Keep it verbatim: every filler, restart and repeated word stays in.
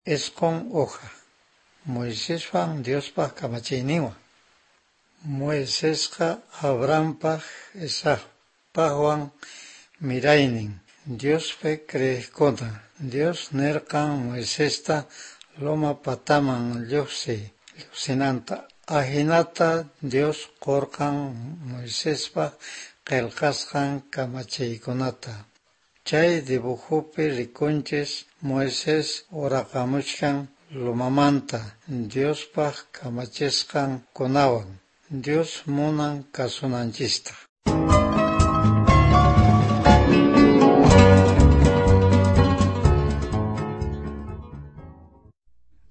Escon hoja. Moiséswan Diospaj kamachiyninwan. Moisésqa Abrahampaj, Isaacpajwan miraynin, Diospi creyiqkuna. Dios nirqan Moisesta loma pataman lluqsiy, lluqsinanta. Ahinata Dios qurqan Moisespaj qillqasqan kamachiykunata. Chay dibujupi rikunchis Moisés uraqamuchkan lumamanta Diospaj kamachisqan kunawan. Dios munan kasunanchista.